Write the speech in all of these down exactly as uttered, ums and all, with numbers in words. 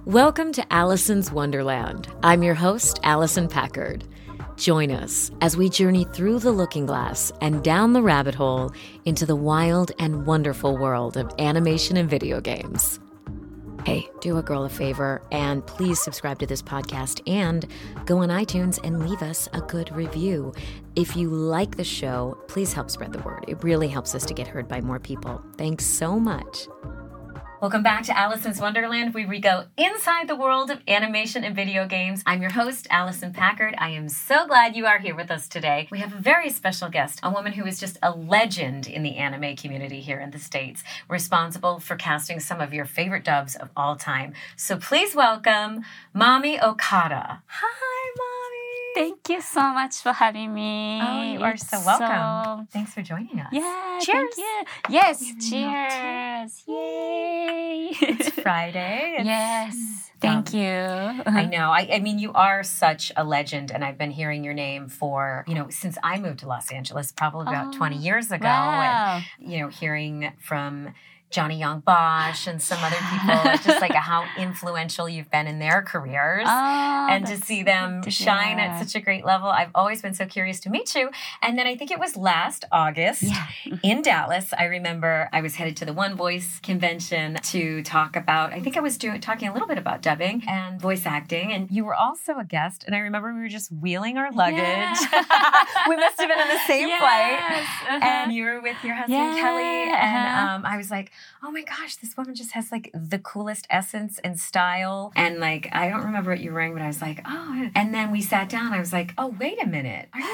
Welcome to Allison's Wonderland. I'm your host, Allison Packard. Join us as we journey through the looking glass and down the rabbit hole into the wild and wonderful world of animation and video games. Hey, do a girl a favor and please subscribe to this podcast and go on iTunes and leave us a good review. If you like the show, please help spread the word. It really helps us to get heard by more people. Thanks so much. Welcome back to Allison's Wonderland, where we go inside the world of animation and video games. I'm your host, Allison Packard. I am so glad you are here with us today. We have a very special guest, a woman who is just a legend in the anime community here in the States, responsible for casting some of your favorite dubs of all time. So please welcome Mami Okada. Hi, Mami. Thank you so much for having me. Oh, you are It's so welcome. So... Thanks for joining us. Yeah, cheers. Thank you. Yes, cheers. Yay. It's Friday. It's, yes. Thank um, you. I know. I, I mean, you are such a legend, and I've been hearing your name for, you know, since I moved to Los Angeles, probably about oh, twenty years ago. Wow. And, you know, hearing from Johnny Young Bosch and some other people, just like how influential you've been in their careers. Oh, and to see them to shine hear. at such a great level. I've always been so curious to meet you. And then I think it was last August yeah. in Dallas. I remember I was headed to the One Voice convention to talk about, I think I was doing talking a little bit about dubbing and voice acting. And you were also a guest. And I remember we were just wheeling our luggage. Yeah. We must have been on the same yes. flight. Uh-huh. And you were with your husband, yeah. Kelly. And uh-huh. um, I was like, oh my gosh, this woman just has like the coolest essence and style. And like, I don't remember what you were wearing, but I was like, oh. And then we sat down. I was like, oh, wait a minute. Are you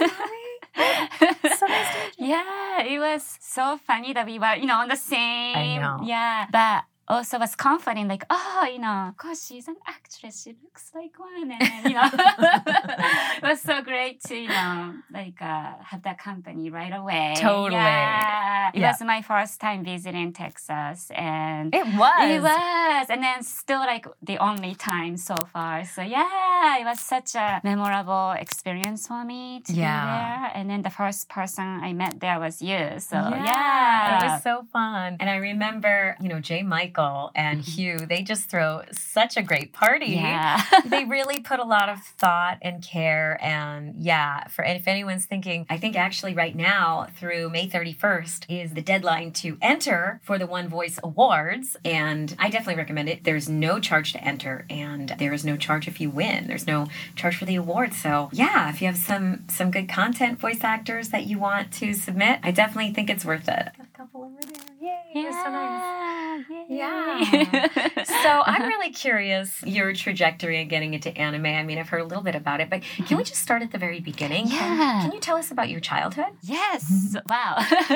Mami? So nice to meet you. Yeah, it was so funny that we were, you know, on the same. I know. Yeah, but also was comforting, like, oh, you know, of course she's an actress. She looks like one. And, you know, it was so great to, you know, like uh, have that company right away. Totally. Yeah. It yeah. was my first time visiting Texas. And it was. It was. And then still like the only time so far. So yeah, it was such a memorable experience for me to yeah. be there. And then the first person I met there was you. So yeah. yeah. It was so fun. And I remember, you know, Jay Michael and Hugh, they just throw such a great party. Yeah. They really put a lot of thought and care. And yeah, for if anyone's thinking, I think actually right now through May thirty-first is the deadline to enter for the One Voice Awards. And I definitely recommend it. There's no charge to enter and there is no charge if you win. There's no charge for the awards. So yeah, if you have some, some good content voice actors that you want to submit, I definitely think it's worth it. Got a couple over there. Yay. Yeah. It was so nice. Yay. Yeah. So I'm really curious your trajectory in getting into anime. I mean, I've heard a little bit about it, but can we just start at the very beginning? Yeah. Can, can you tell us about your childhood? Yes. Wow.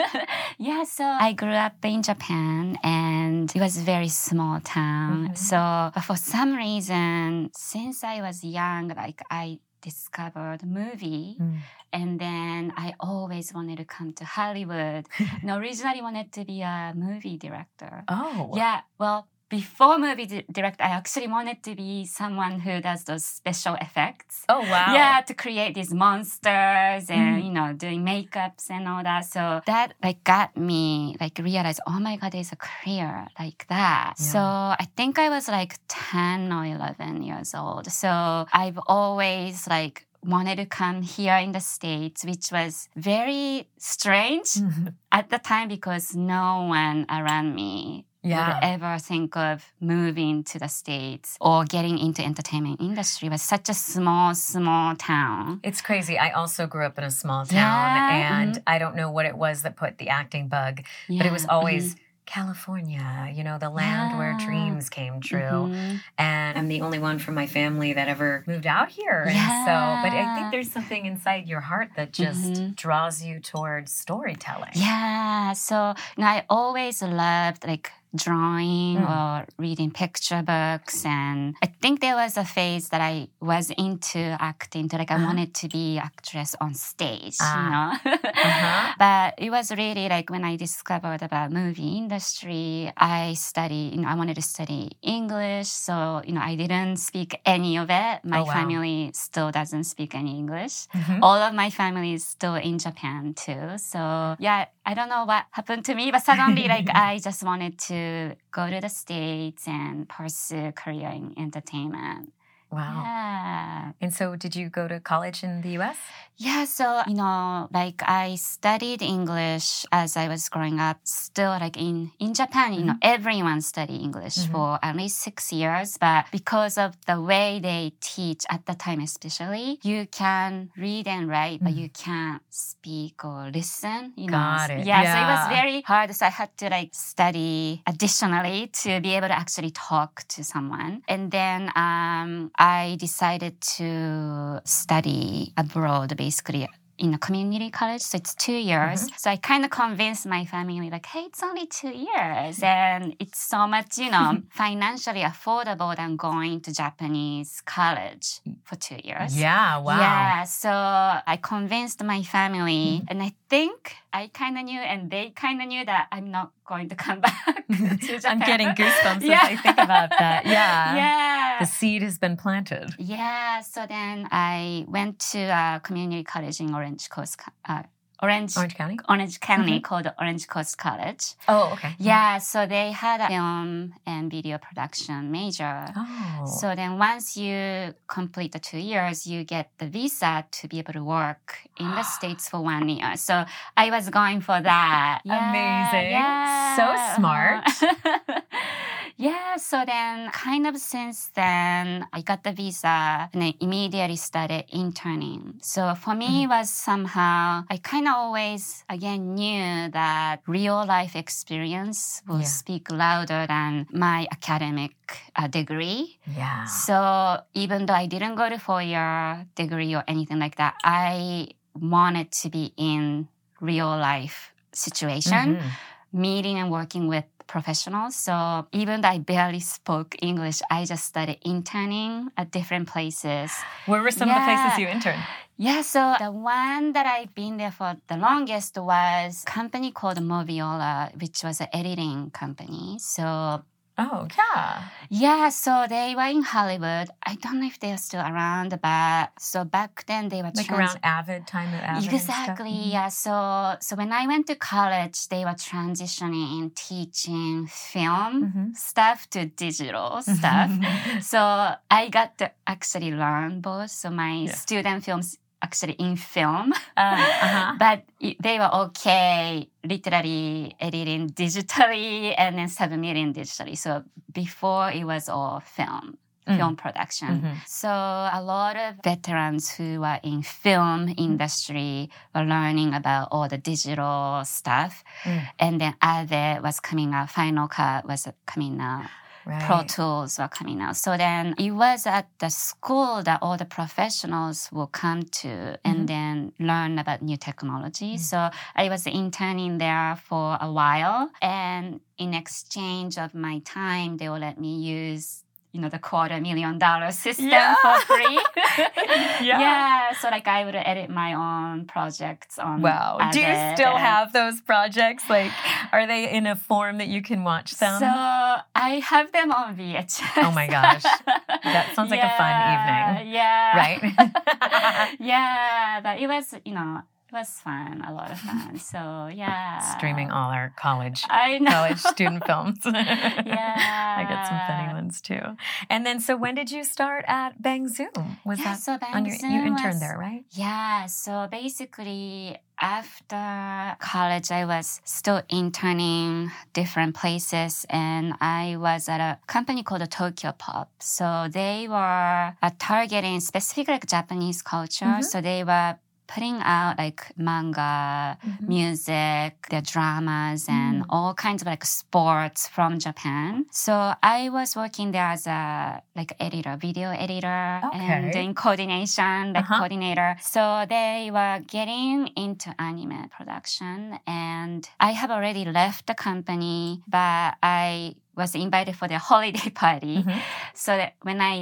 Yeah. So I grew up in Japan and it was a very small town. Mm-hmm. So but for some reason, since I was young, like I discovered movie. Mm. And then I always wanted to come to Hollywood. And originally wanted to be a movie director. Oh. Yeah. Well, before movie di- director, I actually wanted to be someone who does those special effects. Oh, wow. Yeah, to create these monsters and, mm. you know, doing makeups and all that. So that like got me like realize, oh my God, there's a career like that. Yeah. So I think I was like ten or eleven years old. So I've always like wanted to come here in the States, which was very strange mm-hmm. at the time because no one around me yeah. would ever think of moving to the States or getting into entertainment industry. It was such a small, small town. It's crazy. I also grew up in a small town yeah. and mm-hmm. I don't know what it was that put the acting bug, yeah. but it was always... Mm-hmm. California, you know, the land yeah. where dreams came true. Mm-hmm. And I'm the only one from my family that ever moved out here. Yeah. And so, but I think there's something inside your heart that just mm-hmm. draws you towards storytelling. Yeah. So, you know, I always loved like drawing mm. or reading picture books. And I think there was a phase that I was into acting, to like I uh-huh. wanted to be actress on stage, uh, you know. uh-huh. But it was really like when I discovered about movie industry, I studied, you know, I wanted to study English. So, you know, I didn't speak any of it. My oh, wow. family still doesn't speak any English. Mm-hmm. All of my family is still in Japan too. So yeah, I don't know what happened to me, but suddenly like I just wanted to go to the States and pursue career in entertainment. Wow. Yeah. And so did you go to college in the U S? Yeah, so, you know, like I studied English as I was growing up. Still, like in, in Japan, you mm-hmm. know, everyone studied English mm-hmm. for at least six years. But because of the way they teach at the time, especially, you can read and write, mm-hmm. but you can't speak or listen. You Got know? it. Yeah, yeah, so it was very hard. So I had to like study additionally to be able to actually talk to someone. And then um, I decided to study abroad, basically in a community college. So it's two years. Mm-hmm. So I kind of convinced my family like, hey, it's only two years. And it's so much, you know, financially affordable than going to Japanese college for two years. Yeah, wow. Yeah, so I convinced my family mm-hmm. and I think I kind of knew and they kind of knew that I'm not going to come back to Japan. I'm getting goosebumps yeah. as I think about that. Yeah. Yeah. The seed has been planted. Yeah. So then I went to a community college in Orange Coast, uh, Orange, Orange County? Orange County mm-hmm. called Orange Coast College. Oh, okay. Yeah, so they had a film and video production major. Oh. So then once you complete the two years, you get the visa to be able to work in the States for one year. So I was going for that. Yeah, amazing. Yeah. So smart. Yeah, so then kind of since then, I got the visa and I immediately started interning. So for me, mm-hmm. it was somehow, I kind of always, again, knew that real life experience will yeah. speak louder than my academic uh, degree. Yeah. So even though I didn't go to four-year degree or anything like that, I wanted to be in real life situation, mm-hmm. meeting and working with professionals. So even though I barely spoke English, I just started interning at different places. Where were some yeah. of the places you interned? Yeah, so the one that I've been there for the longest was a company called Moviola, which was an editing company. So Oh, yeah. Yeah, so they were in Hollywood. I don't know if they're still around, but so back then they were like trans- around Avid, time of Avid. Exactly, mm-hmm. yeah. So so when I went to college, they were transitioning and teaching film mm-hmm. stuff to digital stuff. So I got to actually learn both. So my yeah. student films actually in film, uh, uh-huh. but they were okay literally editing digitally and then submitting digitally. So before it was all film, mm. film production. Mm-hmm. So a lot of veterans who are in film industry were learning about all the digital stuff. Mm. And then Avid was coming out, Final Cut was coming out. Right. Pro Tools were coming out. So then it was at the school that all the professionals will come to mm-hmm. and then learn about new technology. Mm-hmm. So I was interning there for a while. And in exchange of my time, they will let me use you know, the quarter million dollar system yeah. for free. yeah. yeah. So like I would edit my own projects on Wow. Avid. Do you still have those projects? Like, are they in a form that you can watch them? So I have them on V H S. Oh my gosh. That sounds like yeah, a fun evening. Yeah. Right? yeah. But it was, you know, it was fun, a lot of fun. So, yeah. Streaming all our college I know. college student films. yeah. I got some funny ones too. And then, so when did you start at Bang Zoom? Was yeah, that so Bang on your, Zoom you interned was, there, right? Yeah. So basically, after college, I was still interning different places, and I was at a company called Tokyo Pop. So they were uh, targeting specific like Japanese culture. Mm-hmm. So they were putting out like manga, mm-hmm. music, their dramas, and mm. all kinds of like sports from Japan. So I was working there as a like editor, video editor, okay. and doing coordination, like uh-huh. coordinator. So they were getting into anime production, and I have already left the company, but I was invited for their holiday party. Mm-hmm. So that when I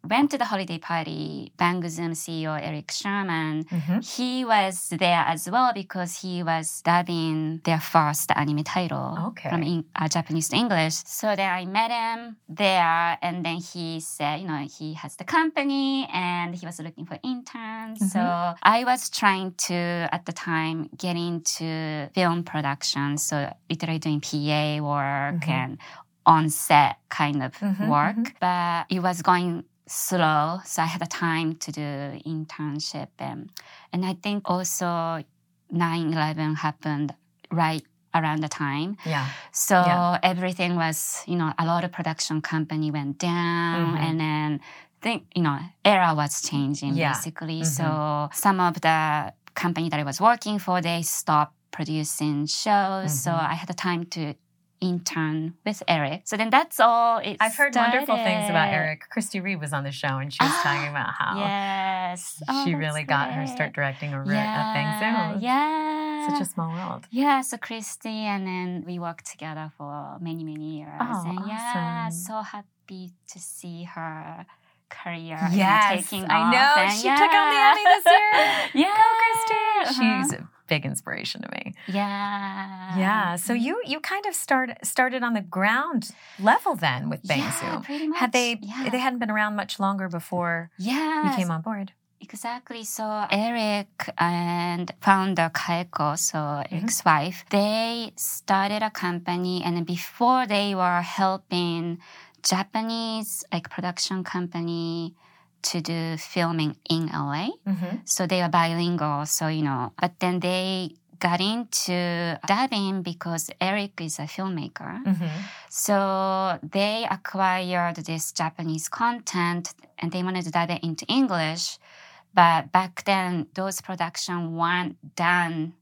went to the holiday party, Bang Zoom C E O Eric Sherman, Mm-hmm. he was there as well because he was dubbing their first anime title Okay. from in, uh, Japanese to English. So then I met him there, and then he said, you know, he has the company and he was looking for interns. Mm-hmm. So I was trying to, at the time, get into film production. So literally doing P A work Mm-hmm. and on-set kind of Mm-hmm, work. mm-hmm. But it was going slow, so I had the time to do internship. And, and I think also nine eleven happened right around the time. Yeah. So Yeah. everything was, you know, a lot of production company went down, Mhm. and then think, you know, era was changing Yeah. basically. Mhm. So some of the company that I was working for, they stopped producing shows. So Mhm. I had the time to intern with Eric. So then that's all it I've heard wonderful things about started. Eric. Christy Reed was on the show, and she was Ah, talking about how Yes. Oh, she that's really got her great. start directing over Yeah. at Bang Zoom. Yeah. Such a small world. Yeah, so Christy, and then we worked together for many, many years. Oh, and yeah, awesome. so happy to see her career you know, Yes, taking I off. know. And She yeah. took home the Emmy this year. Yeah. Go, Christy. Uh-huh. She's a big inspiration to me. Yeah. Yeah. So you you kind of start, started on the ground level then with Bang Yeah, Zoom. pretty much. Had they Yeah. they hadn't been around much longer before Yes. you came on board. Exactly. So Eric and founder Kaeko, so Mm-hmm. Eric's wife, they started a company, and then before they were helping Japanese like production company to do filming in L A. Mm-hmm. So they are bilingual. So, you know, but then they got into dubbing because Eric is a filmmaker. Mm-hmm. So they acquired this Japanese content and they wanted to dub it into English. But back then, those productions weren't done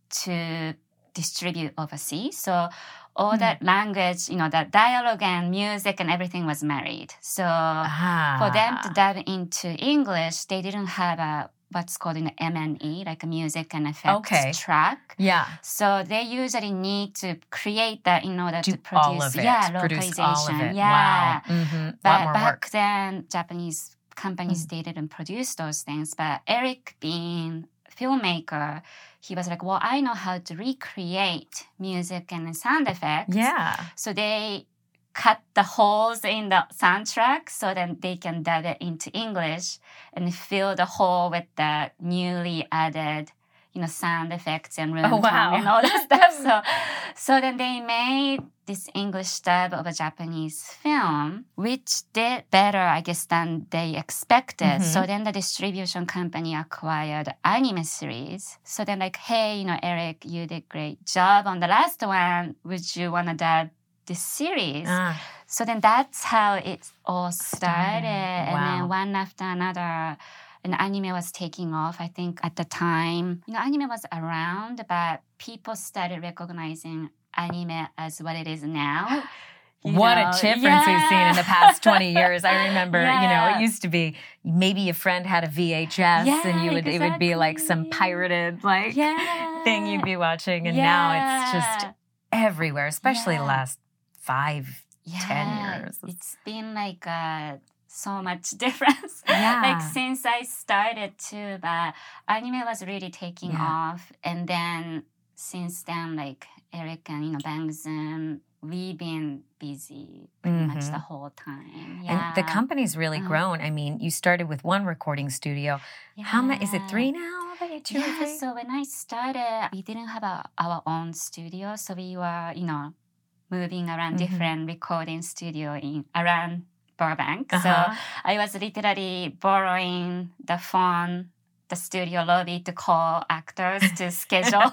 to distribute overseas. So all Hmm. that language, you know, that dialogue and music and everything was married. So Ah. for them to dive into English, they didn't have a what's called an M and E, like a music and effects Okay. track. Yeah. So they usually need to create that in order Do to produce, all of it. yeah, Produce localization. all of it. Yeah. Wow. Mm-hmm. A lot But more back work. then, Japanese companies Mm. they didn't produce those things. But Eric, being a filmmaker, he was like, "Well, I know how to recreate music and sound effects." Yeah. So they cut the holes in the soundtrack so then they can dub it into English and fill the hole with the newly added, you know, sound effects and room Oh, wow. tone and all that stuff. So, so then they made this English dub of a Japanese film, which did better, I guess, than they expected. Mhm. So then the distribution company acquired anime series. So then like, hey, you know, Eric, you did great job on the last one. Would you want to dub this series? Ah. So then that's how it all started. And Wow. then one after another, and anime was taking off. I think at the time, you know, anime was around, but people started recognizing anime as what it is now. You What know, a difference we've seen in the past twenty years. I remember, Yeah. you know, it used to be maybe a friend had a V H S Yeah, and you would it would be like some exactly. pirated like Yeah. thing you'd be watching, and now it's just Yeah. everywhere, especially the Yeah. last five, ten Yeah, years. It's been like uh, so much difference. Yeah. Like since I started too, but anime was really taking Yeah. off. And then since then, like Eric and, you know, Bang Zoom, we've been busy pretty much Mhm. the whole time. Yeah. And the company's really Uh-huh. grown. I mean, you started with one recording studio. How many? Is it three now? That you two or Yeah, three? so when I started, we didn't have a, our own studio. So we were, you know, moving around Mhm. different recording studio in around Burbank. Uh-huh. So I was literally borrowing the phone, the studio lobby to call actors to schedule.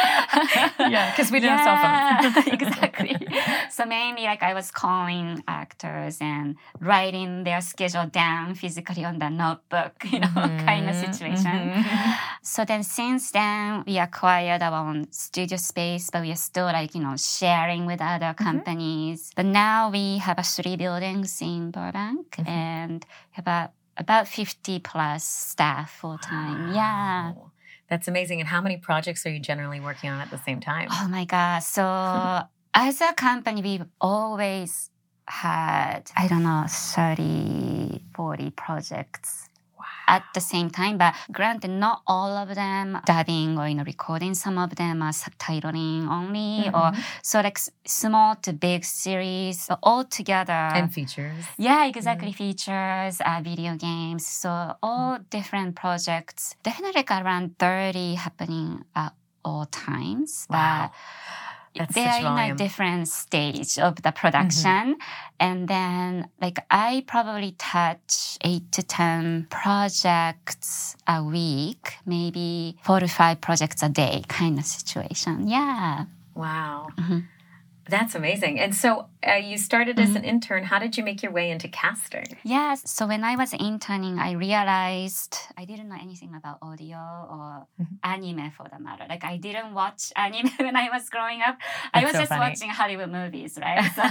Yeah, 'cause we didn't have cell phones. Yeah, exactly. So mainly like I was calling actors and writing their schedule down physically on the notebook, you know, kind of Mhm, situation. mhm. So then since then we acquired our own studio space, but we are still like, you know, sharing with other companies. But now we have a three buildings in Burbank Mhm. and have a, about fifty plus staff full time. Yeah. Wow. That's amazing. And how many projects are you generally working on at the same time? Oh my God. So as a company, we've always had, I don't know, thirty, forty projects at the same time. But granted, not all of them dubbing or, you know, recording. Some of them are subtitling only. Mm-hmm. Or so like small to big series all together. And features. Yeah, exactly. Mm-hmm. Features, uh, video games. So all mm-hmm. different projects. Definitely like around thirty happening at all times. Wow. But That's they are volume. in a different stage of the production. Mm-hmm. And then like I probably touch eight to ten projects a week, maybe four to five projects a day kind of situation. Yeah. Wow. Mm-hmm. That's amazing. And so uh, you started as mm-hmm. an intern. How did you make your way into casting? Yes. So when I was interning, I realized I didn't know anything about audio or mm-hmm. anime for the matter. Like I didn't watch anime when I was growing up. That's I was so just funny. watching Hollywood movies, right? So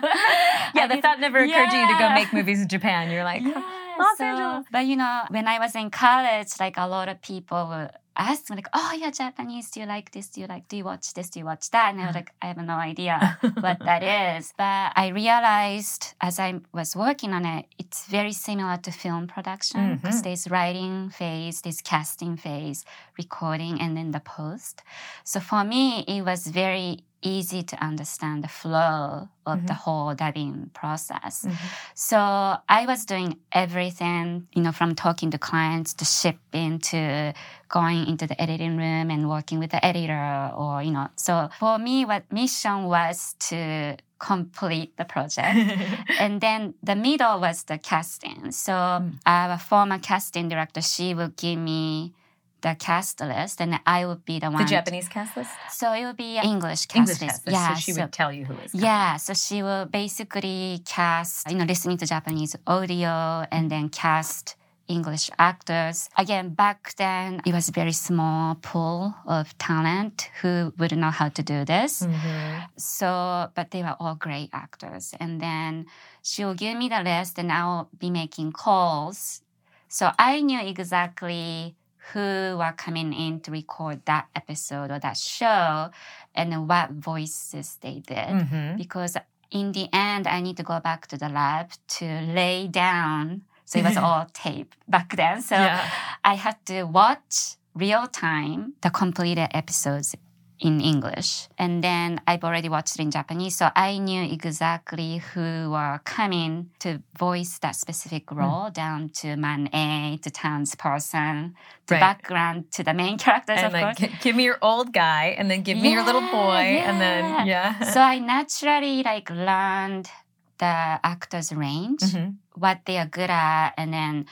yeah, the thought never occurred yeah. to you to go make movies in Japan. You're like, yeah, Los so, Angeles. But you know, when I was in college, like a lot of people were asked me like, oh, you're Japanese. Do you like this? Do you like, do you watch this? Do you watch that? And I was like, I have no idea what that is. But I realized as I was working on it, it's very similar to film production because mm-hmm. there's writing phase, there's casting phase, recording, and then the post. So for me, it was very easy to understand the flow of mm-hmm. the whole dubbing process. Mm-hmm. So I was doing everything, you know, from talking to clients to shipping to going into the editing room and working with the editor or, you know. So for me, what mission was to complete the project. And then the middle was the casting. So mm. our former casting director, she will give me the cast list, and I would be the one. The Japanese cast list? So it would be English cast English list. Cast list. Yeah, so she so, would tell you who is coming. Yeah, so she will basically cast, you know, listening to Japanese audio and then cast English actors. Again, back then, it was a very small pool of talent who would know how to do this. Mm-hmm. So, but they were all great actors. And then she will give me the list and I'll be making calls. So I knew exactly who were coming in to record that episode or that show and what voices they did. Mm-hmm. Because in the end, I need to go back to the lab to lay down. So it was all tape back then. So yeah. I had to watch real time the completed episodes in English. And then I've already watched it in Japanese. So I knew exactly who were coming to voice that specific role mm. down to man A, to townsperson, to right. background, to the main characters, and of like, course. G- give me your old guy and then give yeah, me your little boy. Yeah. And then, yeah. So I naturally like learned the actors' range, mm-hmm. what they are good at, and then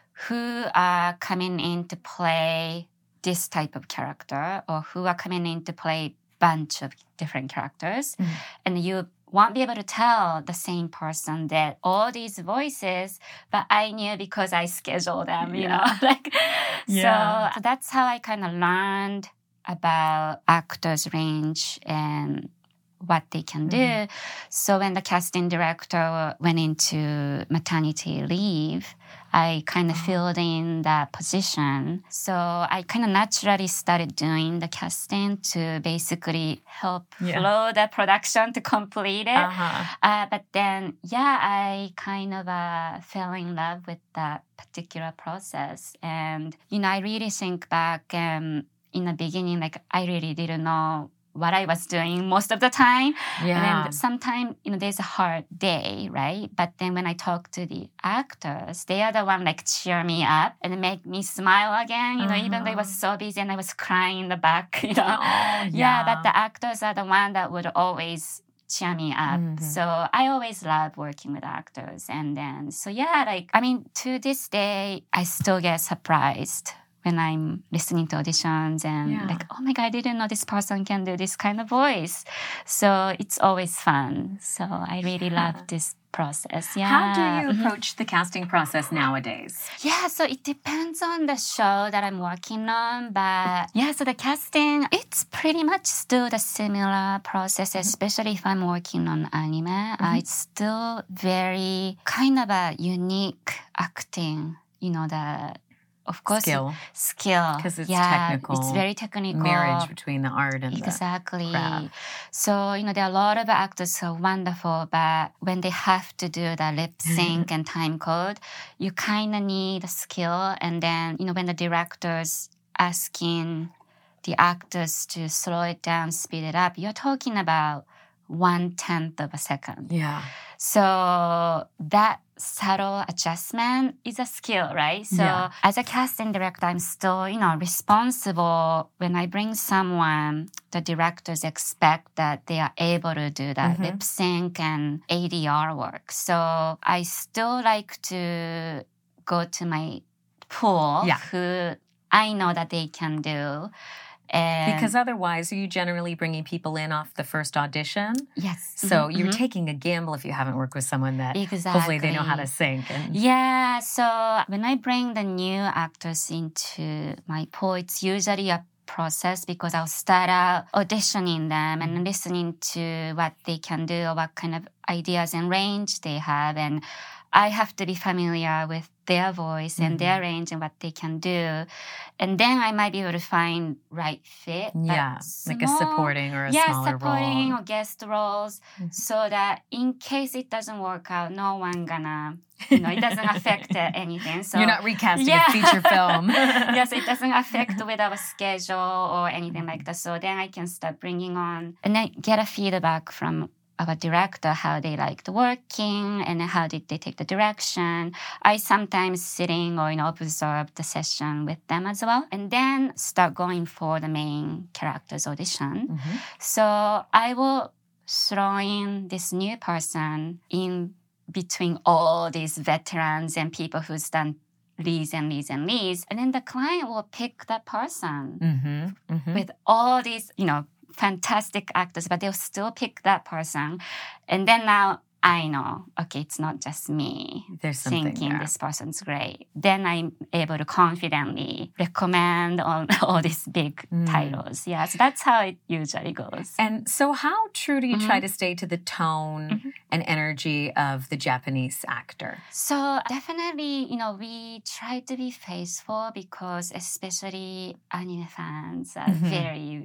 who are coming in to play this type of character or who are coming in to play bunch of different characters. Mm-hmm. And you won't be able to tell the same person that all these voices, but I knew because I scheduled them, you yeah. know, like, yeah. so, so that's how I kind of learned about actors' range and what they can do. Mm-hmm. So when the casting director went into maternity leave, I kind of filled in that position. So I kind of naturally started doing the casting to basically help yeah. flow the production to complete it. Uh-huh. Uh, but then, yeah, I kind of uh, fell in love with that particular process. And, you know, I really think back um, in the beginning, like I really didn't know what I was doing most of the time. Yeah. And sometimes, you know, there's a hard day, right? But then when I talk to the actors, they are the one like cheer me up and make me smile again, you know, uh-huh. even though I was so busy and I was crying in the back, you know. Oh, yeah. yeah, but the actors are the one that would always cheer me up. Mm-hmm. So I always love working with actors. And then, so yeah, like, I mean, to this day, I still get surprised when I'm listening to auditions and yeah. like, oh my God, I didn't know this person can do this kind of voice. So it's always fun. So I really yeah. love this process. Yeah. How do you approach the casting process nowadays? Yeah, so it depends on the show that I'm working on. But yeah, so the casting, it's pretty much still the similar process, especially if I'm working on anime. Mm-hmm. Uh, it's still very kind of a unique acting, you know, the of course, skill. Skill. Because it's yeah, technical. It's very technical. Marriage between the art and exactly. the craft. So, you know, there are a lot of actors who are wonderful, but when they have to do the lip sync and time code, you kind of need a skill. And then, you know, when the director's asking the actors to slow it down, speed it up, you're talking about one-tenth of a second. Yeah. So that subtle adjustment is a skill, right? So Yeah. as a casting director, I'm still, you know, responsible. When I bring someone, the directors expect that they are able to do that Mm-hmm. lip sync and A D R work. So I still like to go to my pool Yeah. who I know that they can do. And Because otherwise, are you generally bringing people in off the first audition? yes. So Mhm, you're mhm. taking a gamble if you haven't worked with someone that Exactly. hopefully they know how to sync. And Yeah, so when I bring the new actors into my pool, it's usually a process because I'll start out auditioning them and listening to what they can do or what kind of ideas and range they have. And I have to be familiar with their voice and their range and what they can do. And then I might be able to find right fit. but yeah, like a small- supporting or a yeah, smaller supporting role. or guest roles, so that in case it doesn't work out, no one gonna, you know, it doesn't affect uh, anything. So You're not recasting Yeah. a feature film. yes, it doesn't affect with our schedule or anything like that. So then I can start bringing on and then get a feedback from our director, how they liked working and how did they take the direction. I sometimes sitting or, you know, observe the session with them as well. And then start going for the main character's audition. Mhm. So I will throw in this new person in between all these veterans and people who's done leads and leads and leads. And then the client will pick that person Mm-hmm. Mm-hmm. with all these, you know, fantastic actors, but they'll still pick that person. And then now I know, okay, it's not just me There's something thinking there. this person's great. Then I'm able to confidently recommend on all these big Mm. titles. Yeah, so that's how it usually goes. And so how true do you Mm-hmm. try to stay to the tone and energy of the Japanese actor? So definitely, you know, we try to be faithful because especially anime fans are Mhm. very,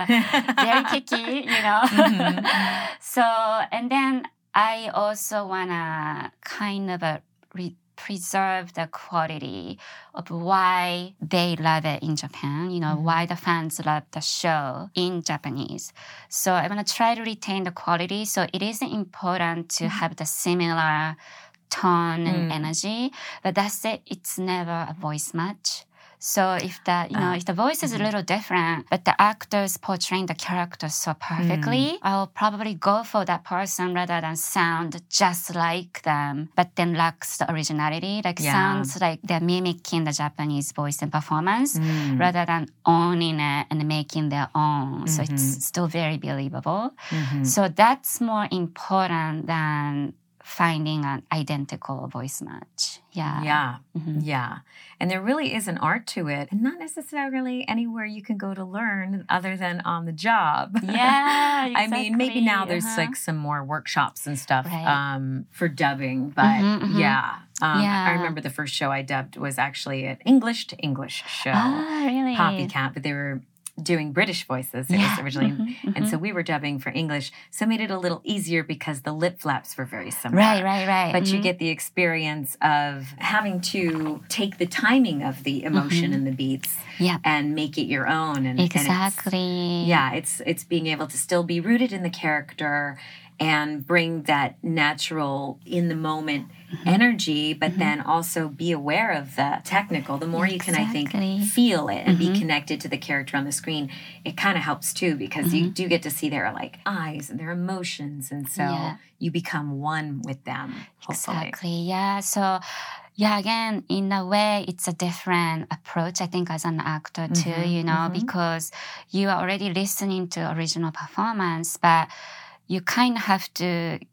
very picky, you know. Mhm. So, and then I also want to kind of uh, re- preserve the quality of why they love it in Japan, you know, Mhm. why the fans love the show in Japanese. So I want to try to retain the quality. So it is important to have the similar tone and Mm. energy, but that's it. It's never a voice match. So if the, you know, Ah, if the voice is a little different, but the actors portraying the characters so perfectly, I'll probably go for that person rather than sound just like them, but then lacks the originality. Like Yeah. sounds like they're mimicking the Japanese voice and performance Mm. rather than owning it and making their own. So Mhm. it's still very believable. Mhm. So that's more important than finding an identical voice match. Yeah. Yeah, Mhm. yeah. And there really is an art to it, and not necessarily anywhere you can go to learn other than on the job. Yeah, I mean, maybe now exactly. there's Uh-huh. like some more workshops and stuff Right. um, for dubbing, but Mhm, mhm. yeah. Um, Yeah. I remember the first show I dubbed was actually an English to English show, Ah, really? Poppycat, but they were doing British voices. It Yeah. was originally, Mhm, and mhm. so we were dubbing for English, so it made it a little easier because the lip flaps were very similar. Right, right, right. But you Mhm. get the experience of having to take the timing of the emotion and the beats Yeah. and make it your own. And, and it's- Exactly. yeah, it's it's being able to still be rooted in the character and bring that natural in the moment energy, but then also be aware of the technical. The more you can, I think, Exactly. feel it and be connected to the character on the screen, it kind of helps too because you do get to see their like eyes and their emotions, and so Yeah. you become one with them. Hopefully. Exactly. Yeah. So, yeah, again, in a way, it's a different approach, I think, as an actor too, Mhm, you know, mhm. because you are already listening to original performance, but you kind of have to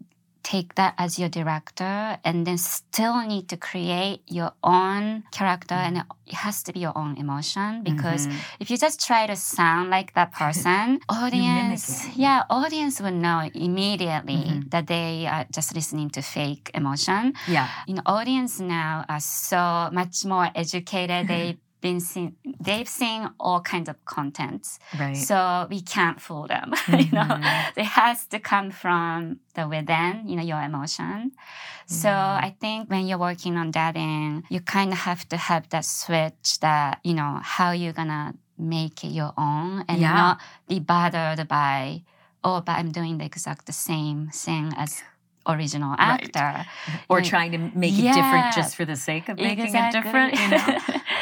take that as your director and then still need to create your own character mm-hmm. and it has to be your own emotion because mm-hmm. if you just try to sound like that person, audience, yeah, audience will know immediately mm-hmm. that they are just listening to fake emotion. Yeah. You know, audience now are so much more educated. They been seen, they've seen all kinds of contents. Right. So we can't fool them. Mm-hmm. You know, it has to come from the within, you know, your emotion. Mm-hmm. So I think when you're working on dubbing, you kind of have to have that switch that, you know, how you're going to make it your own and yeah. not be bothered by, oh, but I'm doing the exact same thing as original actor. Right. Or and, trying to make it yeah, different just for the sake of making exactly. it different, you know?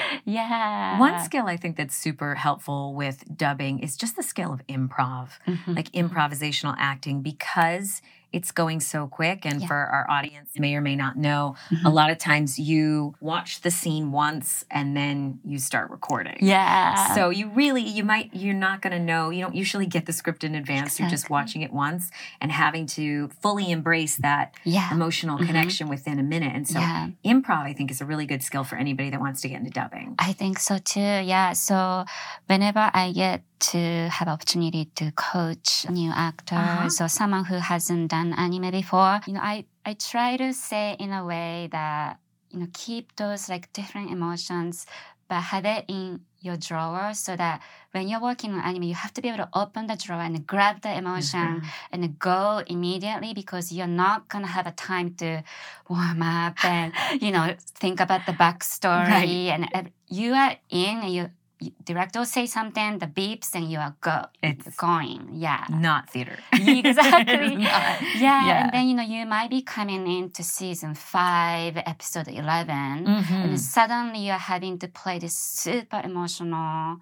Yeah. One skill I think that's super helpful with dubbing is just the skill of improv, mm-hmm. like improvisational acting, because it's going so quick. And yeah. for our audience, may or may not know, mm-hmm. a lot of times you watch the scene once and then you start recording. Yeah. So you really, you might, you're not going to know, you don't usually get the script in advance. Exactly. You're just watching it once and having to fully embrace that yeah. emotional mm-hmm. connection within a minute. And so yeah. improv, I think, is a really good skill for anybody that wants to get into dubbing. I think so too. Yeah. So whenever I get to have opportunity to coach new actors uh-huh. or someone who hasn't done anime before, you know, I, I try to say in a way that, you know, keep those like different emotions, but have it in your drawer so that when you're working on anime, you have to be able to open the drawer and grab the emotion mm-hmm. and go immediately because you're not going to have a time to warm up and, you know, think about the backstory. Right. And you are in and you director will say something, the beeps, and you are go it's going. Yeah. Not theater. Exactly. not. Yeah. yeah. And then, you know, you might be coming into season five, episode eleven, mm-hmm. and suddenly you're having to play this super emotional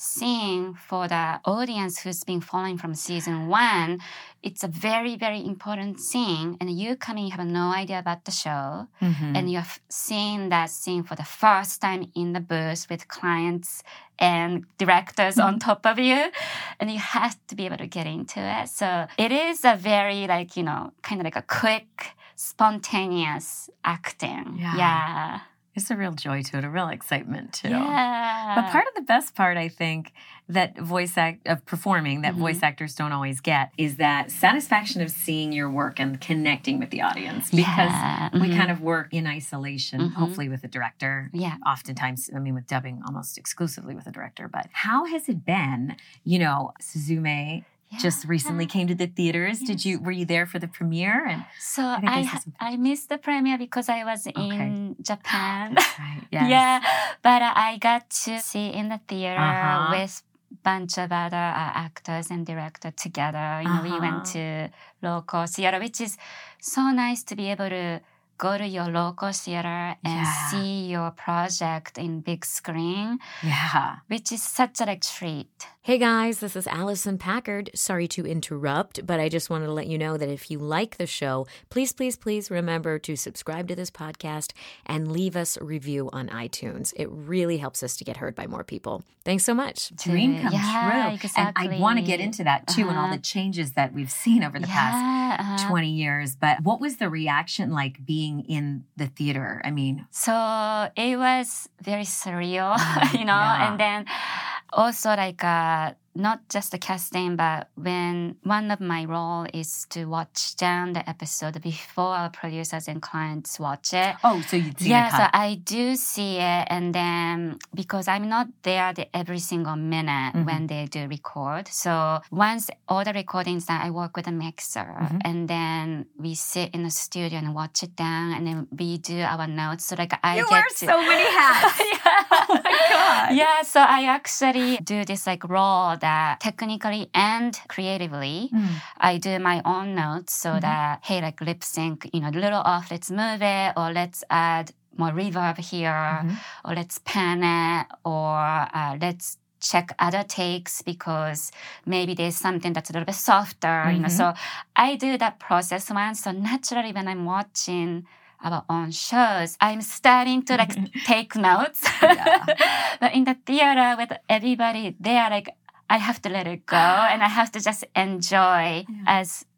scene for the audience who's been following from season one. It's a very, very important scene. And you come in, you have no idea about the show. Mm-hmm. And you're seeing that scene for the first time in the booth with clients and directors mm-hmm. on top of you. And you have to be able to get into it. So it is a very like, you know, kind of like a quick, spontaneous acting. Yeah. yeah. There's a real joy to it, a real excitement too. Yeah. But part of the best part, I think, that voice act of performing that mm-hmm. voice actors don't always get is that satisfaction of seeing your work and connecting with the audience. Because yeah. mm-hmm. we kind of work in isolation, mm-hmm. hopefully with a director. Yeah. Oftentimes, I mean, with dubbing, almost exclusively with a director. But how has it been? You know, Suzume. Yeah. Just recently came to the theaters. Yes. Did you? Were you there for the premiere? And so I I, I missed the premiere because I was okay. in Japan. Right. Yes. Yeah, but I got to see in the theater uh-huh. with bunch of other uh, actors and directors together. You know, uh-huh. we went to local theater, which is so nice to be able to go to your local theater and yeah. see your project in big screen. Yeah. Which is such a like, treat. Hey guys, this is Allison Packard. Sorry to interrupt, but I just wanted to let you know that if you like the show, please, please, please remember to subscribe to this podcast and leave us a review on iTunes. It really helps us to get heard by more people. Thanks so much. Dream come yeah, true. Exactly. And I want to get into that too uh-huh. and all the changes that we've seen over the yeah, past uh-huh. twenty years. But what was the reaction like being in the theater? I mean, so it was very surreal, you know, yeah. and then also like uh, not just the casting, but when one of my role is to watch down the episode before our producers and clients watch it. Oh, so you see yeah, it? Yeah, so I do see it, and then because I'm not there the every single minute mm-hmm. when they do record. So once all the recordings done, I work with a mixer, mm-hmm. and then we sit in the studio and watch it down, and then we do our notes. So like I you get wear to, so many hats. yeah. Oh my god. Yeah, so I actually do this like role that technically and creatively, mm. I do my own notes so mm-hmm. that, hey, like lip sync, you know, a little off, let's move it, or let's add more reverb here, mm-hmm. or let's pan it, or uh, let's check other takes because maybe there's something that's a little bit softer, mm-hmm. you know. So I do that process once. So naturally when I'm watching our own shows, I'm starting to like take notes. Yeah. But in the theater with everybody there, like I have to let it go and I have to just enjoy yeah. as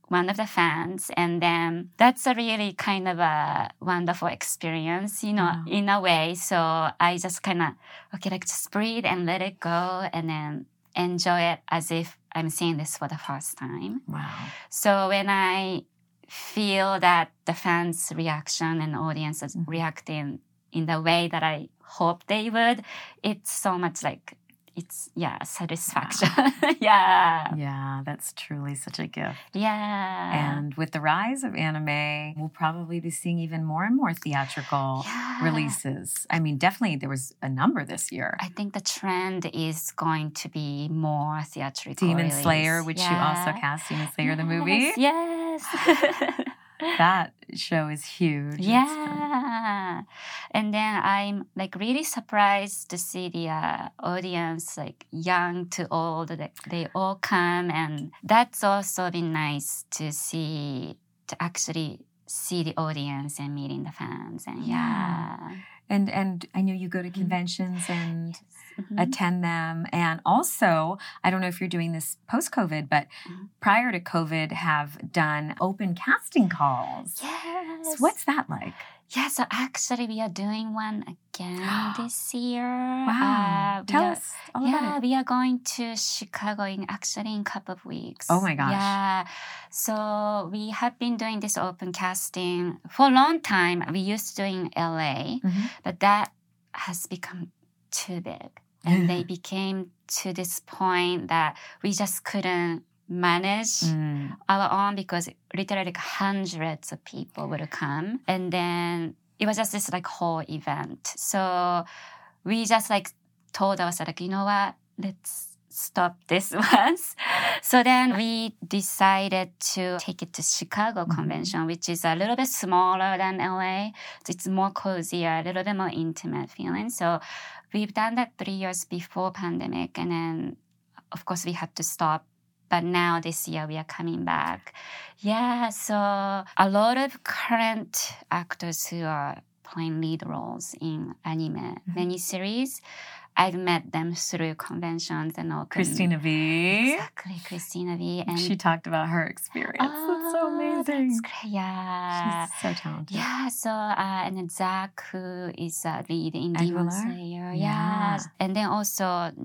one of the fans. And then that's a really kind of a wonderful experience, you know, Wow. in a way. So I just kind of, okay, like just breathe and let it go and then enjoy it as if I'm seeing this for the first time. Wow. So when I feel that the fans' reaction and audience is Mm-hmm. reacting in the way that I hope they would, it's so much like, it's, yeah, satisfaction. yeah. Yeah, that's truly such a gift. Yeah. And with the rise of anime, we'll probably be seeing even more and more theatrical Yeah. releases. I mean, definitely there was a number this year. I think the trend is going to be more theatrical. Demon release. Slayer, which you also Yeah. cast, Demon Slayer, the movie. Yes. That show is huge. It's, uh, Yeah. And then I'm like really surprised to see the uh, audience, like young to old, that they all come. And that's also been nice to see, to actually see the audience and meeting the fans. And yeah. And and I know you go to conventions and Mhm. attend them. And also, I don't know if you're doing this post-COVID, but Mhm. prior to COVID have done open casting calls. Yes. So what's that like? Yeah, so actually we are doing one again this year. Wow. Uh, we Tell are- us all yeah, about it. we are going to Chicago in actually in a couple of weeks. Oh my gosh. Yeah. So we have been doing this open casting for a long time. We used to do in L A, Mhm. but that has become too big. And they became to this point that we just couldn't manage Mm. our own because literally like hundreds of people would come. And then it was just this like whole event. So we just like told ourselves like, you know what, let's stop this once. So then we decided to take it to Chicago Mhm. Convention, which is a little bit smaller than L A. So it's more cozier, a little bit more intimate feeling. So we've done that three years before pandemic. And then of course we had to stop. But now this year we are coming back. Yeah, so a lot of current actors who are playing lead roles in anime Mm-hmm. miniseries, I've met them through conventions and open. Christina V. Exactly, Christina V. And She talked about her experience. That's so Oh, amazing. That's great. Yeah. She's so talented. Yeah, so uh, and then Zach, who is uh, lead in Demon Aguilar? Slayer, Yeah. yeah, and then also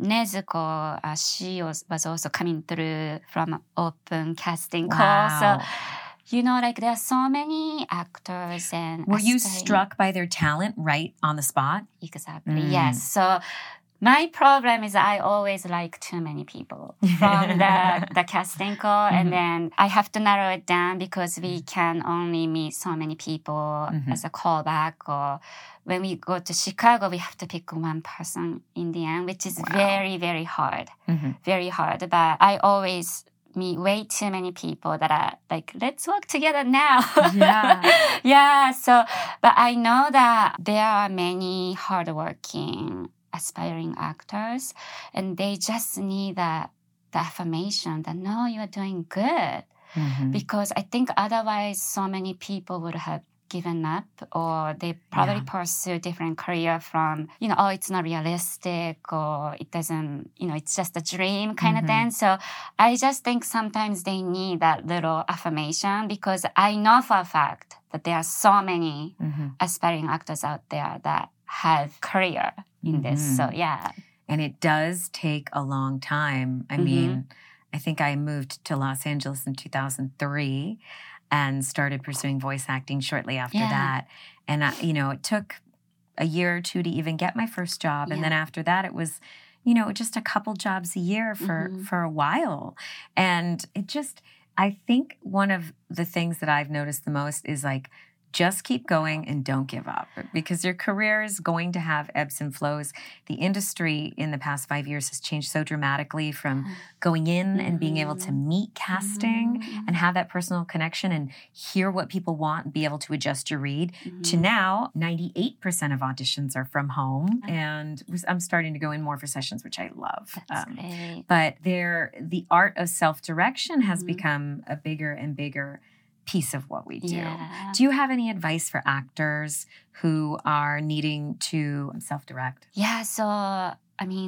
Nezuko, uh, she was, was also coming through from open casting call. Wow. So you know, like there are so many actors and Were you aspiring- struck by their talent right on the spot? Exactly. Mm. Yes. So my problem is I always like too many people from the, the casting call. Mhm. And then I have to narrow it down because we can only meet so many people Mhm. as a callback. Or when we go to Chicago, we have to pick one person in the end, which is Wow. very, very hard. Mm-hmm. Very hard. But I always meet way too many people that are like, let's work together now. Yeah. Yeah. So, but I know that there are many hardworking, aspiring actors, and they just need that the affirmation that no, you are doing good. Mm-hmm. Because I think otherwise, so many people would have given up, or they probably Yeah. pursue different career from, you know, oh, it's not realistic, or it doesn't, you know, it's just a dream kind Mhm. of thing. So I just think sometimes they need that little affirmation, because I know for a fact that there are so many Mm-hmm. aspiring actors out there that have career in this. Mhm. So yeah. And it does take a long time. I Mhm. mean, I think I moved to Los Angeles in two thousand three and started pursuing voice acting shortly after Yeah. that. And, I, you know, it took a year or two to even get my first job. And Yeah. then after that, it was, you know, just a couple jobs a year for, Mhm. for a while. And it just, I think one of the things that I've noticed the most is like, just keep going and don't give up, because your career is going to have ebbs and flows. The industry in the past five years has changed so dramatically from going in and being able to meet casting Mhm. and have that personal connection and hear what people want and be able to adjust your read to Mhm. now ninety-eight percent of auditions are from home. And I'm starting to go in more for sessions, which I love. That's Um, great. but there, the art of self-direction has Mhm. become a bigger and bigger piece of what we do. Yeah. Do you have any advice for actors who are needing to self-direct? Yeah, so I mean,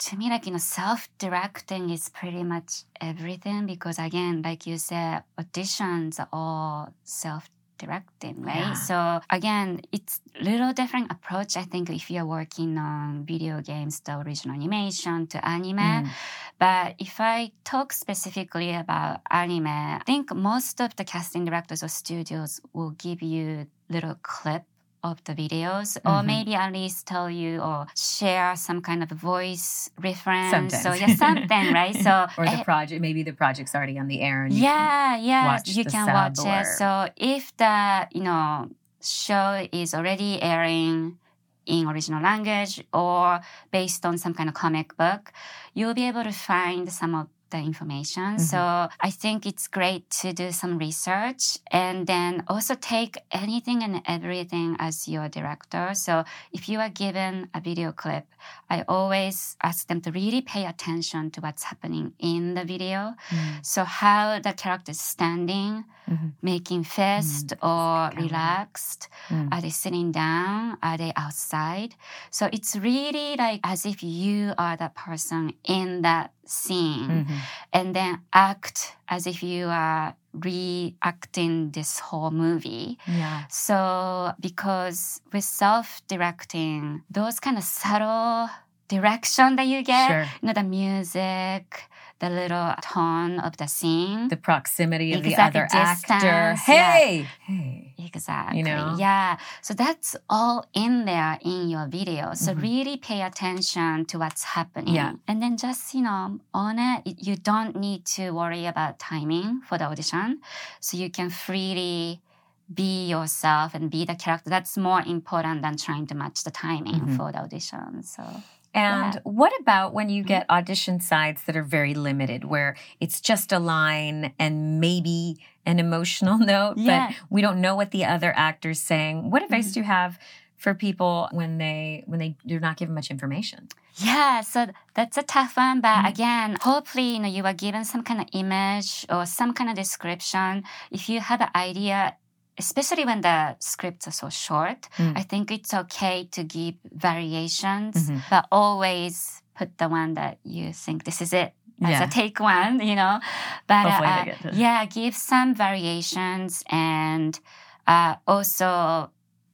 to me, like, you know, self-directing is pretty much everything because, again, like you said, auditions are all self-directing, right? Yeah. So, again, it's a little different approach, I think, if you're working on video games, the original animation to anime. Mm. But if I talk specifically about anime, I think most of the casting directors or studios will give you little clip of the videos or Mhm. maybe at least tell you or share some kind of voice reference. Sometimes. So yeah, something, right? So or the eh, project, maybe the project's already on the air. And you yeah, yeah, watch you the can sub watch or- it. So if the, you know, show is already airing in original language or based on some kind of comic book, you'll be able to find some of the information. Mhm. So I think it's great to do some research and then also take anything and everything as your director. So if you are given a video clip, I always ask them to really pay attention to what's happening in the video. Mm. So how the character is standing, Mhm. making fist or Physicality. relaxed. Mm. Are they sitting down? Are they outside? So it's really like as if you are that person in that scene Mhm. and then act as if you are reacting this whole movie. Yeah. So because with self-directing, those kind of subtle direction that you get, Sure. you know, the music, the little tone of the scene. The proximity of Exactly, the other actor. distance, yeah. Hey! Hey. Exactly. You know? Yeah. So that's all in there in your video. So Mhm. really pay attention to what's happening. Yeah. And then just, you know, on it, you don't need to worry about timing for the audition. So you can freely be yourself and be the character. That's more important than trying to match the timing Mhm. for the audition. So And Yeah. what about when you get audition sides that are very limited, where it's just a line and maybe an emotional note, Yeah. but we don't know what the other actor's saying? What advice Mhm. do you have for people when they when they do not given much information? Yeah, so that's a tough one. But Mhm. again, hopefully, you know, you are given some kind of image or some kind of description. If you have an idea, especially when the scripts are so short, Mm. I think it's okay to give variations, Mhm. but always put the one that you think this is it. As Yeah. a take one, you know, but Hopefully uh, they get to- yeah, give some variations and uh, also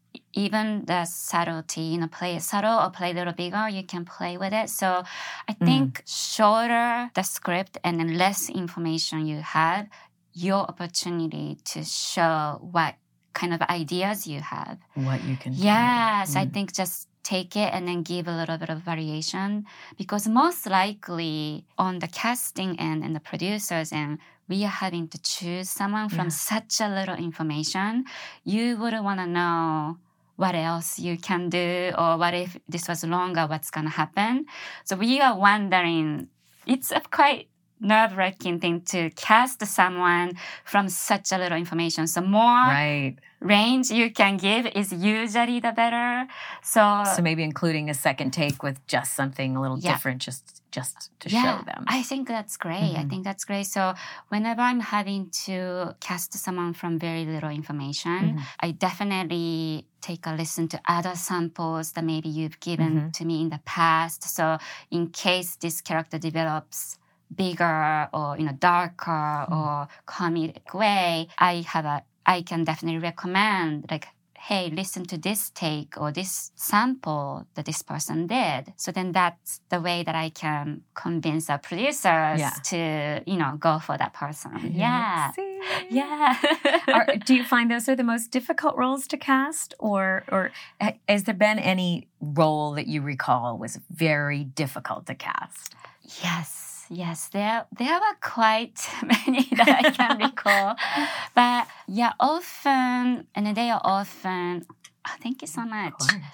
even the subtlety, you know, play it subtle or play a little bigger, you can play with it. So I think shorter the script and then less information you have, your opportunity to show what kind of ideas you have. What you can do. Yes, I Mm. think just take it and then give a little bit of variation because most likely on the casting end and the producers end, we are having to choose someone from Yeah. such a little information. You wouldn't want to know what else you can do or what if this was longer, what's going to happen. So we are wondering, it's a quite nerve-wracking thing to cast someone from such a little information. So more Right. range you can give is usually the better. So, So maybe including a second take with just something a little Yeah. different, just just to yeah, show them. I think that's great. I Mhm. think that's great. So whenever I'm having to cast someone from very little information, Mhm. I definitely take a listen to other samples that maybe you've given Mhm. to me in the past. So in case this character develops bigger or, you know, darker Mm. or comedic way, I have a, I can definitely recommend like, hey, listen to this take or this sample that this person did. So then that's the way that I can convince our producers Yeah. to, you know, go for that person. Yeah. See? Yeah. Are, do you find those are the most difficult roles to cast, or or ha- has there been any role that you recall was very difficult to cast? Yes. Yes, there there were quite many that I can recall, but yeah, often and they are often. Oh, thank you so much.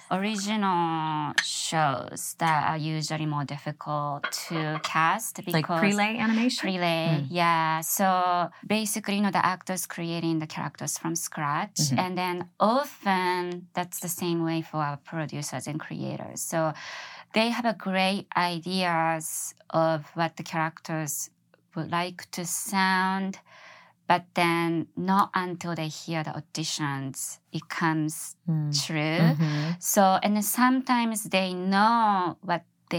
Original shows that are usually more difficult to cast because Like prelay animation? Prelay, Mm. yeah. So basically, you know, the actors creating the characters from scratch. Mhm. And then often that's the same way for our producers and creators. So they have a great ideas of what the characters would like to sound, but then not until they hear the auditions, it comes Mm. true. Mhm. So, and then sometimes they know what they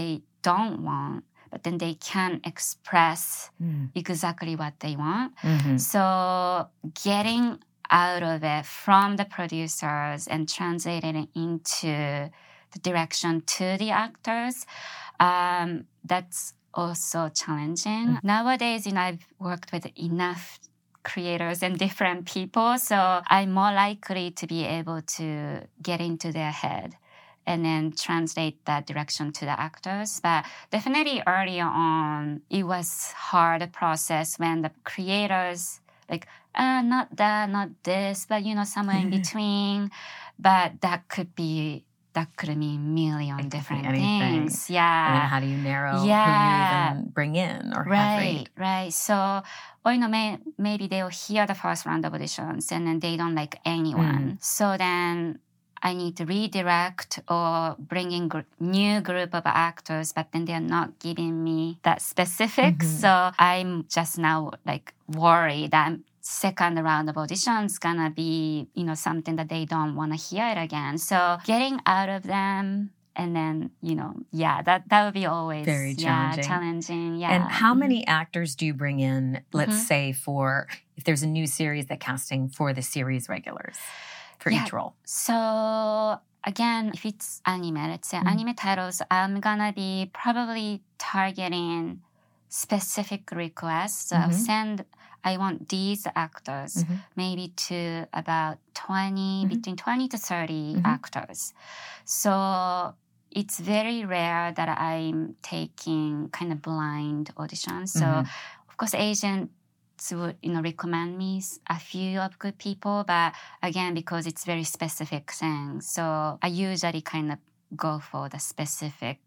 don't want, but then they can express Mm. exactly what they want. Mhm. So getting out of it from the producers and translating it into the direction to the actors, um, that's also challenging. Nowadays, you know, I've worked with enough creators and different people, so I'm more likely to be able to get into their head and then translate that direction to the actors. But definitely early on, it was hard process when the creators like, uh, not that, not this, but you know, somewhere in between. But that could be, that could mean million different anything. things. Yeah. And then how do you narrow Yeah. who you even bring in or have Right, read? right. So, or you know, may, maybe they'll hear the first round of auditions and then they don't like anyone. So then I need to redirect or bring in gr- new group of actors, but then they're not giving me that specifics. Mhm. So I'm just now like worried that second round of auditions gonna be, you know, something that they don't want to hear it again. So getting out of them and then, you know, yeah, that, that would be always Very challenging. Yeah, challenging. Yeah. And how Mhm. many actors do you bring in, let's Mhm. say, for if there's a new series that casting for the series regulars for Yeah. each role? So again, if it's anime, let's say Mhm. anime titles, I'm gonna be probably targeting specific requests. So I'll Mhm. send, I want these actors, Mhm. maybe to about twenty, Mhm. between twenty to thirty Mhm. actors. So it's very rare that I'm taking kind of blind auditions. So Mhm. of course, agents would, you know, recommend me s- a few of good people, but again, because it's very specific things, so I usually kind of go for the specific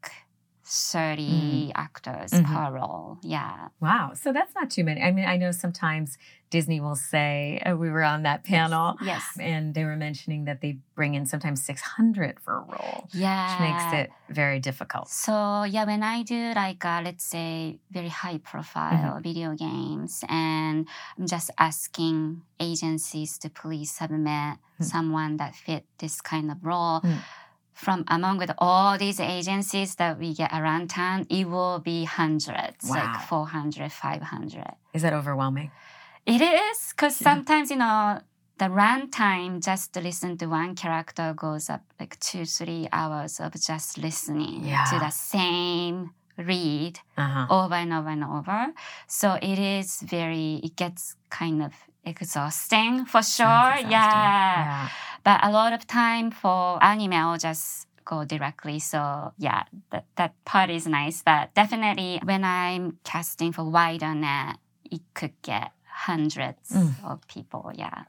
thirty actors Mhm. per role. Yeah. Wow. So that's not too many. I mean, I know sometimes Disney will say, uh, we were on that panel, Yes. and they were mentioning that they bring in sometimes six hundred for a role, Yeah. which makes it very difficult. So yeah, when I do like uh, let's say very high profile video games, and I'm just asking agencies to please submit someone that fit this kind of role. Mm. From among with all these agencies that we get around town, it will be hundreds, Wow. like four hundred, five hundred. Is that overwhelming? It is, because Yeah. sometimes, you know, the runtime just to listen to one character goes up like two, three hours of just listening Yeah. to the same read Uh-huh. over and over and over. So it is very, it gets kind of exhausting for sure. Sounds exhausting. Yeah. Yeah. But a lot of time for anime, I'll just go directly. So yeah, that, that part is nice. But definitely when I'm casting for wider net, it could get hundreds Mm. of people. Yeah.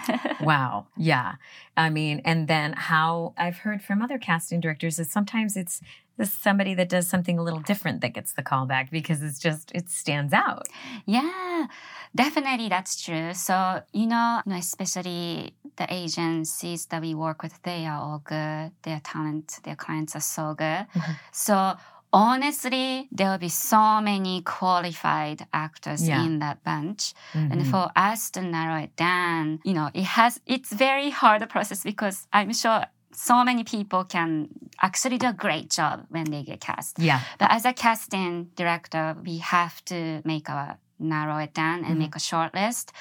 Wow. Yeah. I mean, and then how I've heard from other casting directors is sometimes it's this somebody that does something a little different that gets the call back because it's just, it stands out. Yeah, definitely that's true. So, you know, you know, especially the agencies that we work with, they are all good. Their talent, their clients are so good. Mhm. So honestly, there will be so many qualified actors Yeah. in that bunch. Mhm. And for us to narrow it down, you know, it has, it's very hard process because I'm sure so many people can actually do a great job when they get cast. Yeah. But as a casting director, we have to make a narrow it down and Mhm. make a short list.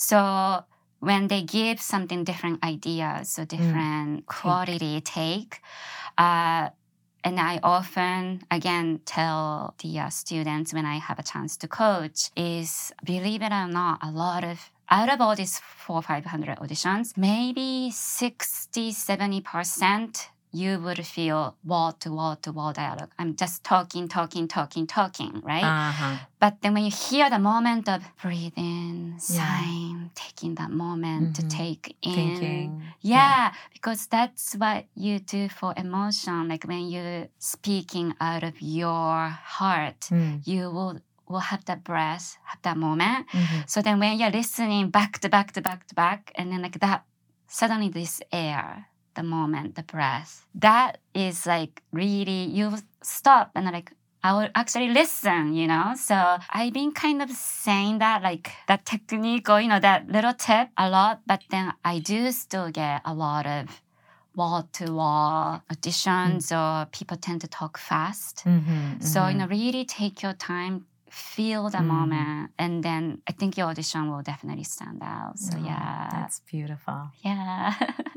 So when they give something different ideas, so different quality take, uh, and I often, again, tell the uh, students when I have a chance to coach is, believe it or not, a lot of, out of all these four, five hundred auditions, maybe sixty, seventy percent you would feel wall to wall to wall dialogue. I'm just talking, talking, talking, talking, right? Uh-huh. But then when you hear the moment of breathing, Yeah. sighing, taking that moment Mhm. to take in. Thinking. Yeah, because that's what you do for emotion. Like when you're speaking out of your heart, Mm. you will will have that breath, have that moment. Mhm. So then when you're listening back to back to back to back, and then like that, suddenly this air, the moment, the breath, that is like really, you stop and like, I will actually listen, you know? So I've been kind of saying that, like that technique or, you know, that little tip a lot, but then I do still get a lot of wall-to-wall auditions or people tend to talk fast. Mm-hmm, So, mm-hmm. you know, really take your time, feel the Mm. moment, and then I think your audition will definitely stand out. So, Oh, yeah. That's beautiful. Yeah.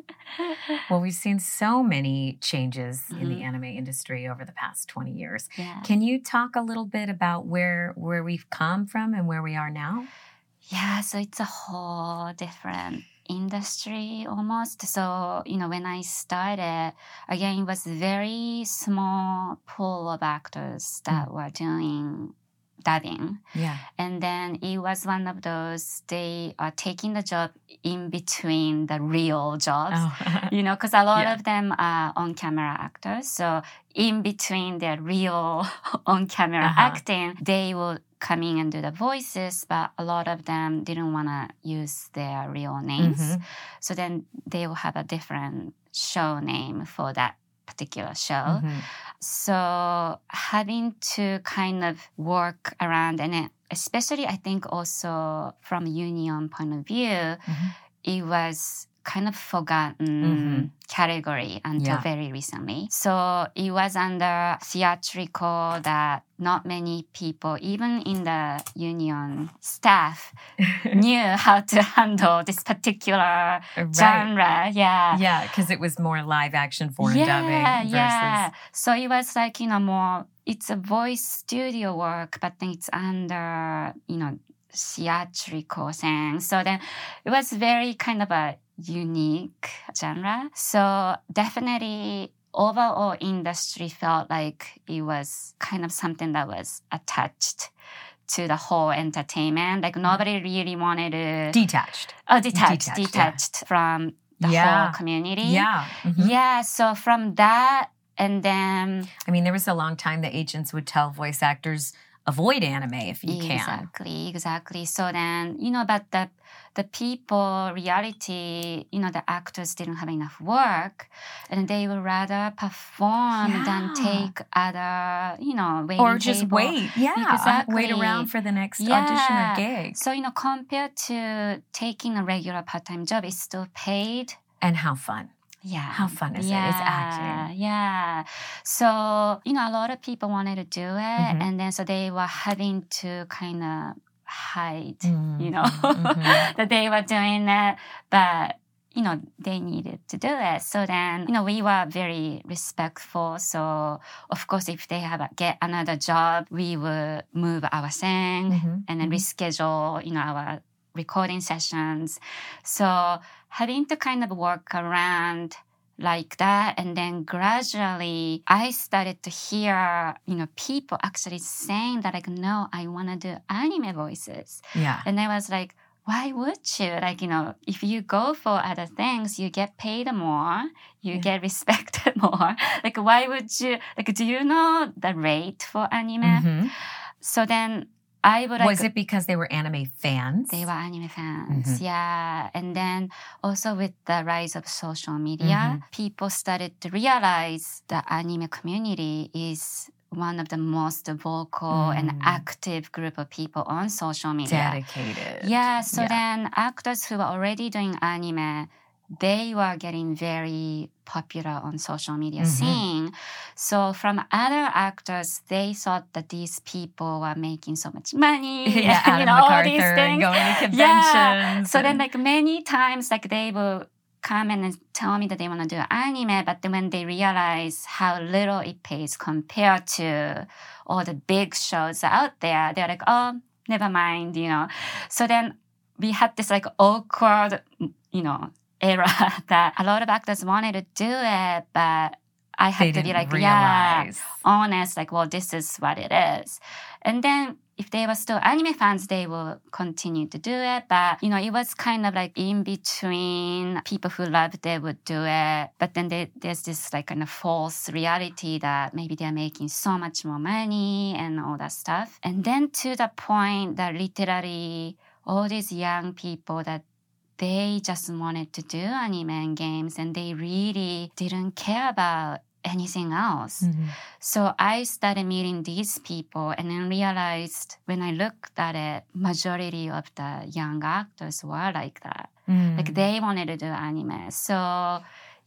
Well, we've seen so many changes in the Mhm. anime industry over the past twenty years. Yeah. Can you talk a little bit about where where we've come from and where we are now? Yeah, so it's a whole different industry almost. So, you know, when I started, again, it was very small pool of actors that were doing dubbing. Yeah. And then it was one of those, they are taking the job in between the real jobs. Oh. You know, because a lot Yeah. of them are on-camera actors. So in between their real on-camera Uh-huh. acting, they will come in and do the voices, but a lot of them didn't want to use their real names. Mhm. So then they will have a different show name for that particular show. Mhm. So having to kind of work around, and it, especially I think also from a union point of view, Mhm. it was kind of forgotten Mhm. category until Yeah. very recently. So it was under theatrical that not many people, even in the union staff, knew how to handle this particular Right. genre. Yeah. Yeah, because it was more live action foreign yeah, dubbing versus Yeah. So it was like, you know, more, it's a voice studio work, but then it's under, you know, theatrical thing. So then it was very kind of a unique genre. So definitely overall industry felt like it was kind of something that was attached to the whole entertainment. Like nobody really wanted to... detached. Oh, detached. Detached, Detached, yeah. from the Yeah. whole community. Yeah. Mhm. Yeah. So from that, and then... I mean, there was a long time that agents would tell voice actors, avoid anime if you can. Exactly, exactly. So then, you know, but the the people, reality, you know, the actors didn't have enough work, and they would rather perform Yeah. than take other, you know, waiting Or just table. wait. Yeah. Exactly. Wait around for the next Yeah. audition or gig. So, you know, compared to taking a regular part-time job, it's still paid. And how fun. Yeah. How fun is yeah, it? It's acting. Yeah. So, you know, a lot of people wanted to do it. Mhm. And then so they were having to kind of hide, Mm, you know, mhm. that they were doing it. But, you know, they needed to do it. So then, you know, we were very respectful. So, of course, if they have a, get another job, we would move our thing Mhm, and then mhm. reschedule, you know, our recording sessions. So having to kind of work around like that. And then gradually I started to hear, you know, people actually saying that like, no, I want to do anime voices. Yeah. And I was like, why would you? Like, you know, if you go for other things, you get paid more, you Yeah. get respected more. Like, why would you, like, do you know the rate for anime? Mhm. So then I would like... Was it because they were anime fans? They were anime fans, Mhm. yeah. And then also with the rise of social media, Mhm. people started to realize the anime community is one of the most vocal Mm. and active group of people on social media. Dedicated. Yeah, so Yeah. then actors who were already doing anime, they were getting very popular on social media Mhm. scene. So from other actors, they thought that these people were making so much money. Yeah, and, Adam you know, all these MacArthur and things. going to conventions. Yeah. So then and- like many times, like they will come in and tell me that they want to do anime, but then when they realize how little it pays compared to all the big shows out there, they're like, oh, never mind, you know. So then we had this like awkward, you know, era that a lot of actors wanted to do it, but I had They to be didn't like, yeah, realize. honest, like, well, this is what it is. And then if they were still anime fans, they will continue to do it. But, you know, it was kind of like in between people who loved it would do it. But then they, there's this like kind of false reality that maybe they're making so much more money and all that stuff. And then to the point that literally all these young people that they just wanted to do anime and games and they really didn't care about anything else. Mhm. So I started meeting these people and then realized when I looked at it, majority of the young actors were like that. Mm. Like they wanted to do anime. So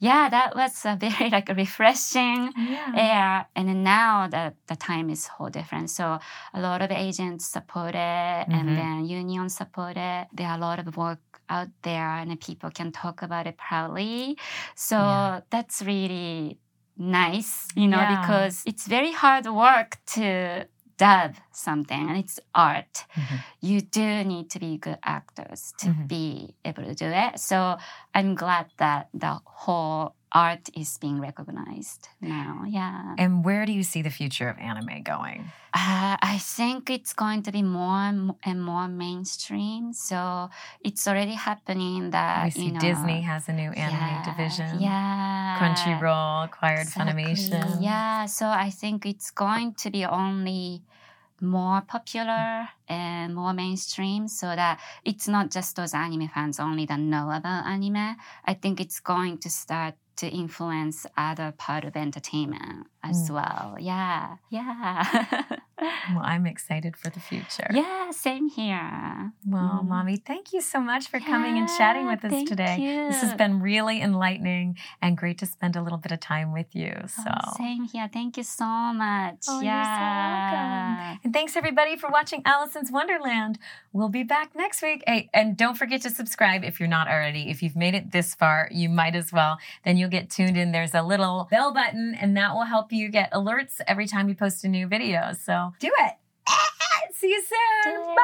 yeah, that was a very like refreshing Yeah. air. And then now the, the time is whole different. So a lot of agents support it Mhm. and then unions support it. There are a lot of work out there and people can talk about it proudly. So Yeah. that's really nice, you know, Yeah. because it's very hard work to dub something and it's art. Mhm. You do need to be good actors to Mhm. be able to do it. So I'm glad that the whole art is being recognized now. Yeah. And where do you see the future of anime going? Uh, I think it's going to be more and mo- and more mainstream. So it's already happening that, We see you know, Disney has a new anime yeah, division. Yeah. Crunchyroll acquired Exactly. Funimation. Yeah. So I think it's going to be only more popular and more mainstream so that it's not just those anime fans only that know about anime. I think it's going to start to influence other part of entertainment as Mm. well. Yeah. Yeah. Well, I'm excited for the future. Yeah, same here. Well, Mm. Mommy, thank you so much for coming and chatting with us thank today. This has you. been really enlightening and great to spend a little bit of time with you. So, Oh, same here. Thank you so much. Oh, yeah. you're so welcome. And thanks everybody for watching Allison's Wonderland. We'll be back next week. Hey, and don't forget to subscribe if you're not already. If you've made it this far, you might as well. Then you'll get tuned in. There's a little bell button, and that will help you get alerts every time we post a new video. So do it. See you soon.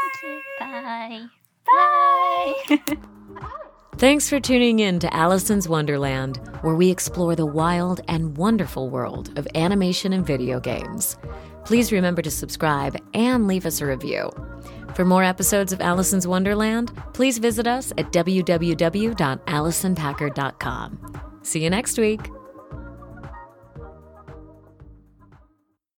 Bye. Bye. Bye. Thanks for tuning in to Allison's Wonderland, where we explore the wild and wonderful world of animation and video games. Please remember to subscribe and leave us a review. For more episodes of Allison's Wonderland, please visit us at w w w dot allison packard dot com. See you next week.